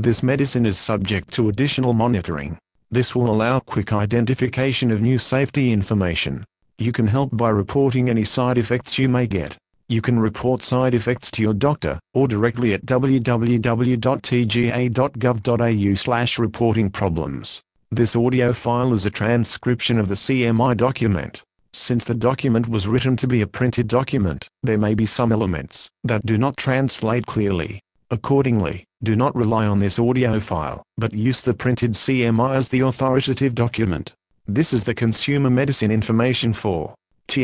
This medicine is subject to additional monitoring. This will allow quick identification of new safety information. You can help by reporting any side effects you may get. You can report side effects to your doctor, or directly at www.tga.gov.au/reportingproblems. This audio file is a transcription of the CMI document. Since the document was written to be a printed document, there may be some elements that do not translate clearly. Accordingly, do not rely on this audio file, but use the printed CMI as the authoritative document. This is the consumer medicine information for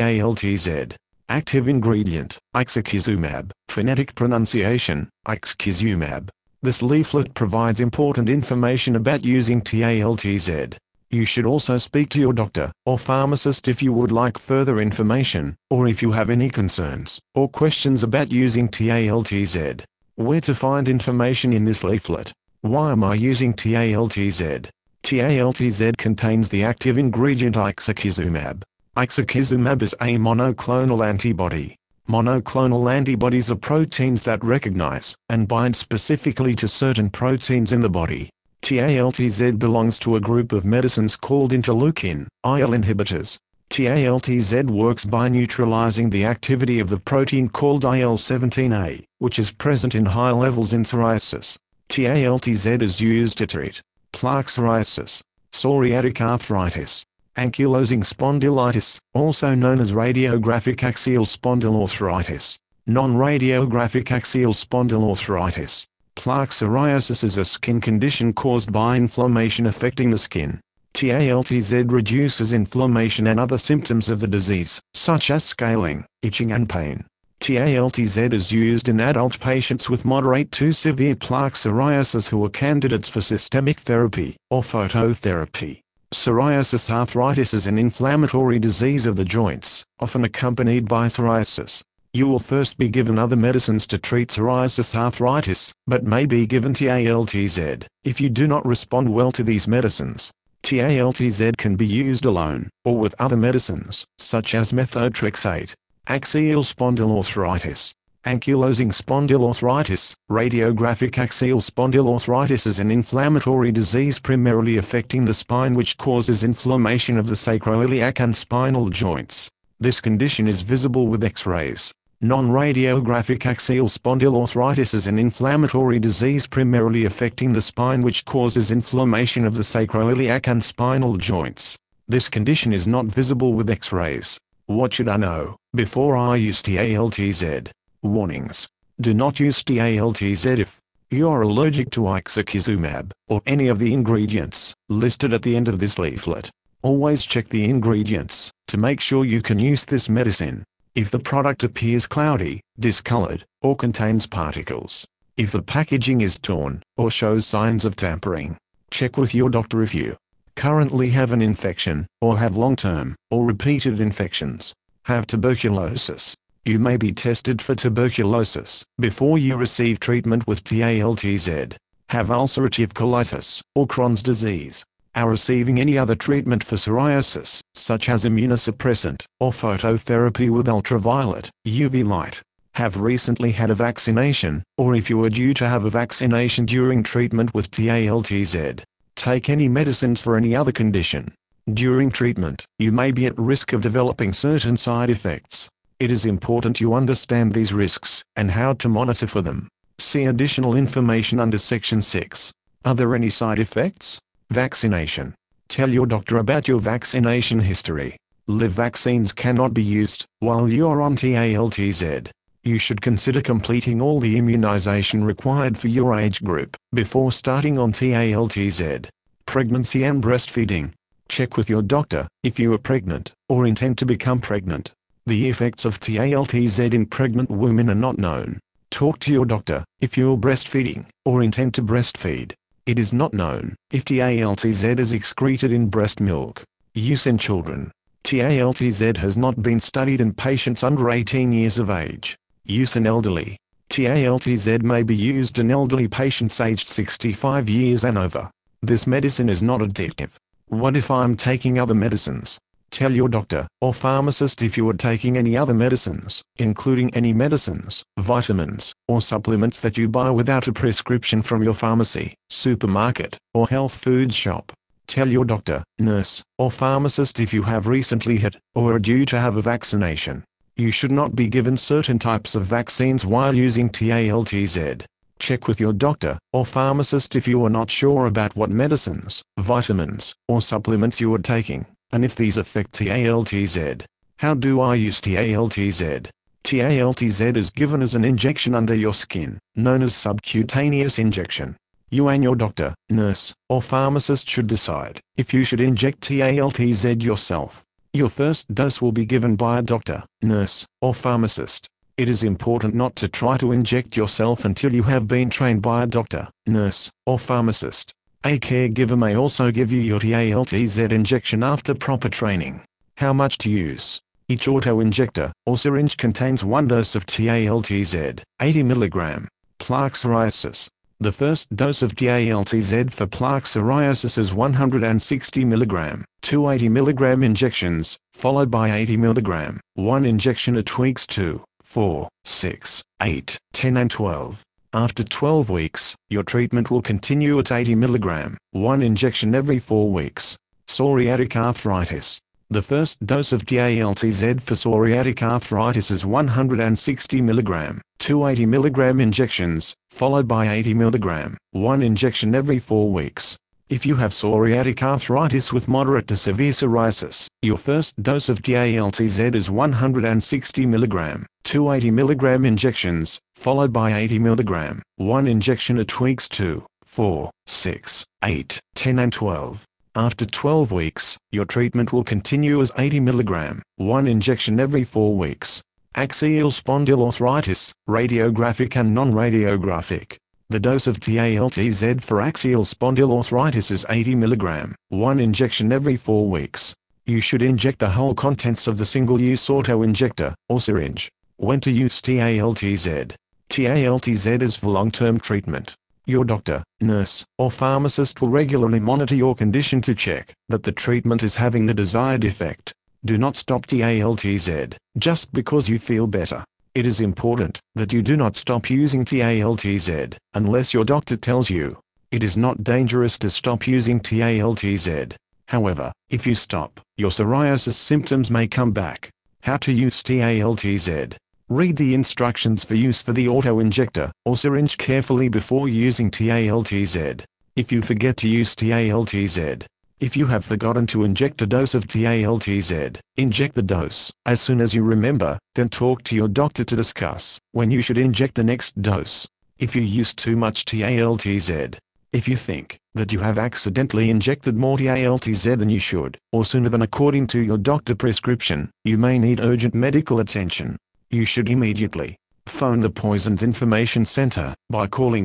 TALTZ. Active ingredient, ixekizumab. Phonetic pronunciation, ixekizumab. This leaflet provides important information about using TALTZ. You should also speak to your doctor or pharmacist if you would like further information, or if you have any concerns or questions about using TALTZ. Where to find information in this leaflet? Why am I using TALTZ? TALTZ contains the active ingredient ixekizumab. Ixekizumab is a monoclonal antibody. Monoclonal antibodies are proteins that recognize and bind specifically to certain proteins in the body. TALTZ belongs to a group of medicines called interleukin-IL inhibitors. TALTZ works by neutralizing the activity of the protein called IL-17A, which is present in high levels in psoriasis. TALTZ is used to treat plaque psoriasis, psoriatic arthritis, ankylosing spondylitis, also known as radiographic axial spondyloarthritis, non-radiographic axial spondyloarthritis. Plaque psoriasis is a skin condition caused by inflammation affecting the skin. TALTZ reduces inflammation and other symptoms of the disease, such as scaling, itching and pain. TALTZ is used in adult patients with moderate to severe plaque psoriasis who are candidates for systemic therapy or phototherapy. Psoriasis arthritis is an inflammatory disease of the joints, often accompanied by psoriasis. You will first be given other medicines to treat psoriasis arthritis, but may be given TALTZ if you do not respond well to these medicines. TALTZ can be used alone, or with other medicines, such as methotrexate. Axial spondyloarthritis. Ankylosing spondyloarthritis. Radiographic axial spondyloarthritis is an inflammatory disease primarily affecting the spine which causes inflammation of the sacroiliac and spinal joints. This condition is visible with X-rays. Non-radiographic axial spondyloarthritis is an inflammatory disease primarily affecting the spine which causes inflammation of the sacroiliac and spinal joints. This condition is not visible with X-rays. What should I know before I use TALTZ? Warnings. Do not use TALTZ if you are allergic to ixekizumab or any of the ingredients listed at the end of this leaflet. Always check the ingredients to make sure you can use this medicine. If the product appears cloudy, discolored, or contains particles. If the packaging is torn or shows signs of tampering. Check with your doctor if you currently have an infection, or have long-term or repeated infections. Have tuberculosis. You may be tested for tuberculosis before you receive treatment with TALTZ. Have ulcerative colitis or Crohn's disease. Are receiving any other treatment for psoriasis, such as immunosuppressant or phototherapy with ultraviolet, UV light. Have recently had a vaccination, or if you are due to have a vaccination during treatment with TALTZ. Take any medicines for any other condition. During treatment, you may be at risk of developing certain side effects. It is important you understand these risks, and how to monitor for them. See additional information under Section 6. Are there any side effects? Vaccination. Tell your doctor about your vaccination history. Live vaccines cannot be used while you are on TALTZ. You should consider completing all the immunization required for your age group before starting on TALTZ. Pregnancy and breastfeeding. Check with your doctor if you are pregnant or intend to become pregnant. The effects of TALTZ in pregnant women are not known. Talk to your doctor if you are breastfeeding or intend to breastfeed. It is not known if TALTZ is excreted in breast milk. Use in children. TALTZ has not been studied in patients under 18 years of age. Use in elderly. TALTZ may be used in elderly patients aged 65 years and over. This medicine is not addictive. What if I'm taking other medicines? Tell your doctor or pharmacist if you are taking any other medicines, including any medicines, vitamins, or supplements that you buy without a prescription from your pharmacy, supermarket, or health food shop. Tell your doctor, nurse, or pharmacist if you have recently had, or are due to have a vaccination. You should not be given certain types of vaccines while using TALTZ. Check with your doctor or pharmacist if you are not sure about what medicines, vitamins, or supplements you are taking, and if these affect TALTZ. How do I use TALTZ? TALTZ is given as an injection under your skin, known as subcutaneous injection. You and your doctor, nurse, or pharmacist should decide if you should inject TALTZ yourself. Your first dose will be given by a doctor, nurse, or pharmacist. It is important not to try to inject yourself until you have been trained by a doctor, nurse, or pharmacist. A caregiver may also give you your TALTZ injection after proper training. How much to use? Each auto-injector or syringe contains 1 dose of TALTZ, 80 mg. Plaque psoriasis. The first dose of TALTZ for plaque psoriasis is 160 mg, 2 80 mg injections, followed by 80 mg, 1 injection at weeks 2, 4, 6, 8, 10 and 12. After 12 weeks, your treatment will continue at 80 mg, 1 injection every 4 weeks. Psoriatic arthritis. The first dose of TALTZ for psoriatic arthritis is 160 mg, 2 80 mg injections, followed by 80 mg, 1 injection every 4 weeks. If you have psoriatic arthritis with moderate to severe psoriasis, your first dose of TALTZ is 160 mg, 2 80 mg injections, followed by 80 mg, 1 injection at weeks 2, 4, 6, 8, 10 and 12. After 12 weeks, your treatment will continue as 80 mg, 1 injection every 4 weeks. Axial spondyloarthritis, radiographic and non-radiographic. The dose of TALTZ for axial spondyloarthritis is 80 mg, 1 injection every 4 weeks. You should inject the whole contents of the single-use auto-injector, or syringe. When to use TALTZ? TALTZ is for long-term treatment. Your doctor, nurse, or pharmacist will regularly monitor your condition to check that the treatment is having the desired effect. Do not stop TALTZ just because you feel better. It is important that you do not stop using TALTZ unless your doctor tells you. It is not dangerous to stop using TALTZ. However, if you stop, your psoriasis symptoms may come back. How to use TALTZ? Read the instructions for use for the auto-injector or syringe carefully before using TALTZ. If you forget to use TALTZ, if you have forgotten to inject a dose of TALTZ, inject the dose as soon as you remember, then talk to your doctor to discuss when you should inject the next dose. If you use too much TALTZ, if you think that you have accidentally injected more TALTZ than you should, or sooner than according to your doctor prescription, you may need urgent medical attention. You should immediately phone the Poisons Information Center by calling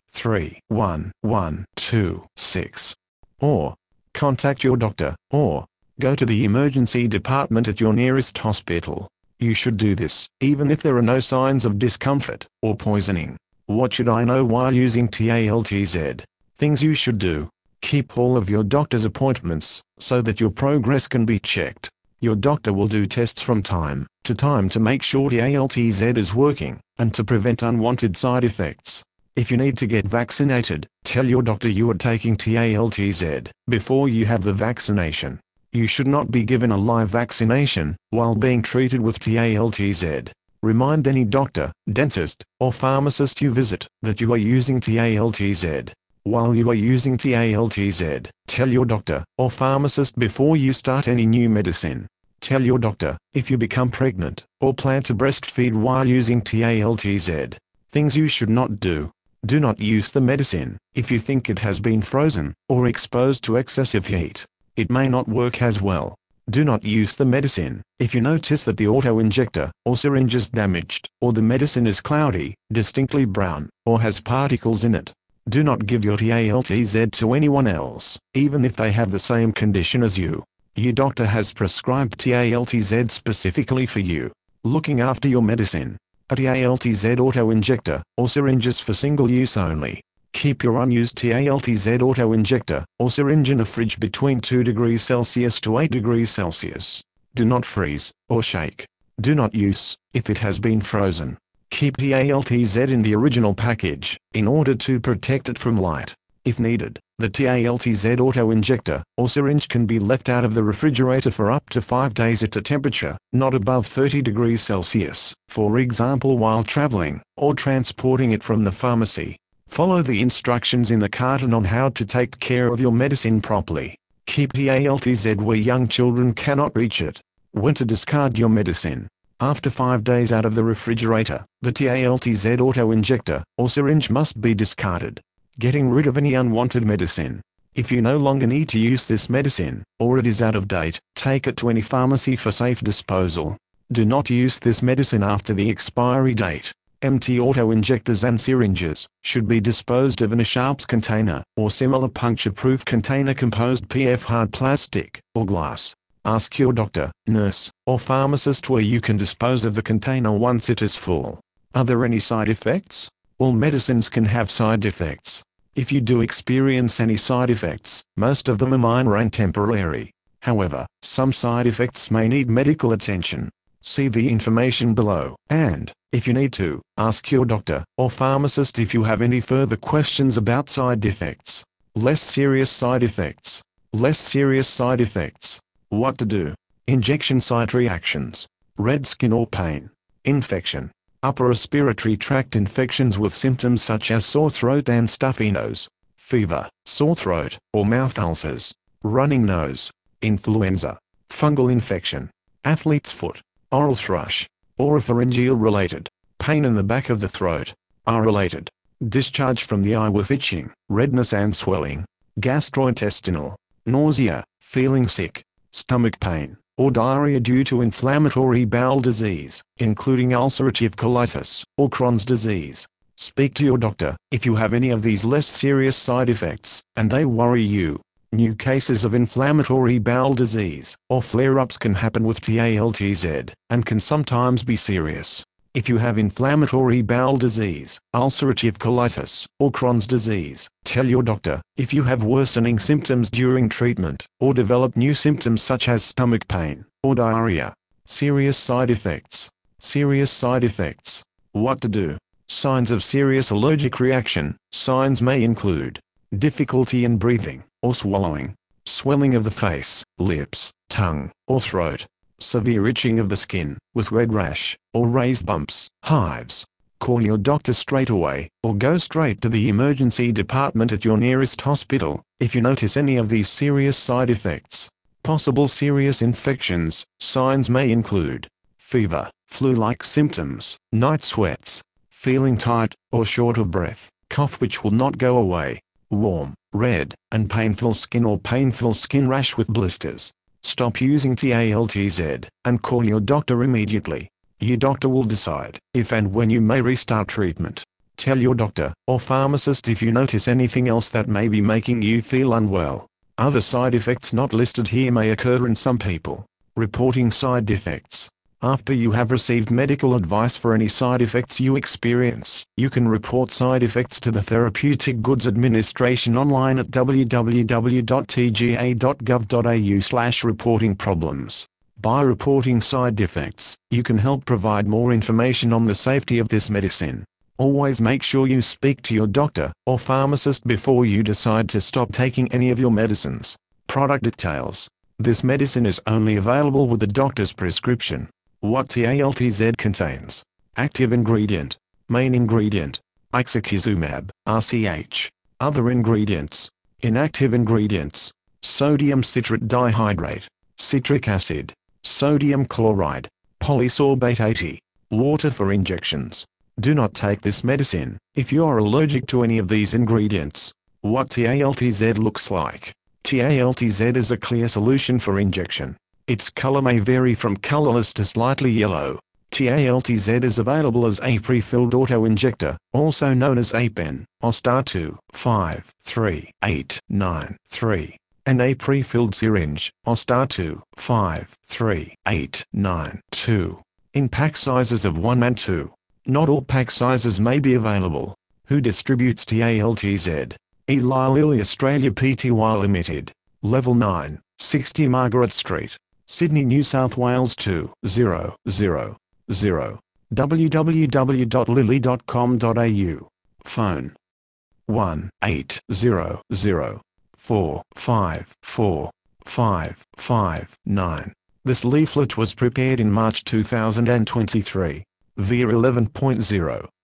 1-311-26, or contact your doctor, or go to the emergency department at your nearest hospital. You should do this even if there are no signs of discomfort or poisoning. What should I know while using TALTZ? Things you should do. Keep all of your doctor's appointments so that your progress can be checked. Your doctor will do tests from time to time to make sure TALTZ is working, and to prevent unwanted side effects. If you need to get vaccinated, tell your doctor you are taking TALTZ before you have the vaccination. You should not be given a live vaccination while being treated with TALTZ. Remind any doctor, dentist, or pharmacist you visit that you are using TALTZ. While you are using TALTZ, tell your doctor or pharmacist before you start any new medicine. Tell your doctor if you become pregnant or plan to breastfeed while using TALTZ. Things you should not do. Do not use the medicine if you think it has been frozen or exposed to excessive heat. It may not work as well. Do not use the medicine if you notice that the auto-injector or syringe is damaged, or the medicine is cloudy, distinctly brown, or has particles in it. Do not give your TALTZ to anyone else, even if they have the same condition as you. Your doctor has prescribed TALTZ specifically for you. Looking after your medicine. A TALTZ auto-injector or syringe is for single use only. Keep your unused TALTZ auto-injector or syringe in a fridge between 2 degrees Celsius to 8 degrees Celsius. Do not freeze or shake. Do not use if it has been frozen. Keep TALTZ in the original package, in order to protect it from light. If needed, the TALTZ auto-injector or syringe can be left out of the refrigerator for up to 5 days at a temperature not above 30 degrees Celsius, for example while traveling or transporting it from the pharmacy. Follow the instructions in the carton on how to take care of your medicine properly. Keep TALTZ where young children cannot reach it. When to discard your medicine. After 5 days out of the refrigerator, the TALTZ auto-injector or syringe must be discarded. Getting rid of any unwanted medicine. If you no longer need to use this medicine, or it is out of date, take it to any pharmacy for safe disposal. Do not use this medicine after the expiry date. Empty auto-injectors and syringes should be disposed of in a sharps container, or similar puncture-proof container composed PF hard plastic, or glass. Ask your doctor, nurse, or pharmacist where you can dispose of the container once it is full. Are there any side effects? All medicines can have side effects. If you do experience any side effects, most of them are minor and temporary. However, some side effects may need medical attention. See the information below, and, if you need to, ask your doctor or pharmacist if you have any further questions about side effects. Less serious side effects. Less serious side effects. What to do? Injection site reactions. Red skin or pain. Infection. Upper respiratory tract infections with symptoms such as sore throat and stuffy nose. Fever, sore throat, or mouth ulcers. Running nose. Influenza. Fungal infection. Athlete's foot. Oral thrush. Oropharyngeal related. Pain in the back of the throat. Are related. Discharge from the eye with itching, redness and swelling. Gastrointestinal. Nausea, feeling sick. Stomach pain, or diarrhea due to inflammatory bowel disease, including ulcerative colitis, or Crohn's disease. Speak to your doctor if you have any of these less serious side effects, and they worry you. New cases of inflammatory bowel disease, or flare-ups can happen with TALTZ, and can sometimes be serious. If you have inflammatory bowel disease, ulcerative colitis, or Crohn's disease, tell your doctor. If you have worsening symptoms during treatment, or develop new symptoms such as stomach pain, or diarrhea. Serious side effects. Serious side effects. What to do? Signs of serious allergic reaction. Signs may include difficulty in breathing, or swallowing, swelling of the face, lips, tongue, or throat, severe itching of the skin, with red rash, or raised bumps, hives. Call your doctor straight away, or go straight to the emergency department at your nearest hospital, if you notice any of these serious side effects. Possible serious infections. Signs may include fever, flu-like symptoms, night sweats, feeling tight, or short of breath, cough which will not go away, warm, red, and painful skin or painful skin rash with blisters. Stop using TALTZ, and call your doctor immediately. Your doctor will decide if and when you may restart treatment. Tell your doctor or pharmacist if you notice anything else that may be making you feel unwell. Other side effects not listed here may occur in some people. Reporting side effects. After you have received medical advice for any side effects you experience, you can report side effects to the Therapeutic Goods Administration online at www.tga.gov.au/reporting-problems. By reporting side effects, you can help provide more information on the safety of this medicine. Always make sure you speak to your doctor or pharmacist before you decide to stop taking any of your medicines. Product details. This medicine is only available with a doctor's prescription. What TALTZ contains. Active ingredient. Main ingredient. Ixekizumab, RCH. Other ingredients. Inactive ingredients. Sodium citrate dihydrate. Citric acid. Sodium chloride. Polysorbate 80. Water for injections. Do not take this medicine if you are allergic to any of these ingredients. What TALTZ looks like. TALTZ is a clear solution for injection. Its color may vary from colorless to slightly yellow. TALTZ is available as a pre-filled auto-injector, also known as a pen, OSTAR 2-5-3-8-9-3, and a pre-filled syringe, OSTAR 2-5-3-8-9-2, in pack sizes of 1 and 2. Not all pack sizes may be available. Who distributes TALTZ? Eli Lilly Australia Pty Limited. Level 9, 60 Margaret Street, Sydney, New South Wales 20000. www.lily.com.au. Phone 1-800-454-559. This leaflet was prepared in March 2023. Via 11.0.